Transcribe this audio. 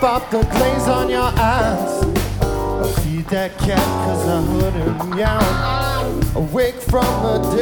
Wipe off the glaze on your eyes. Feed that cat 'cause I heard him meow. Awake from the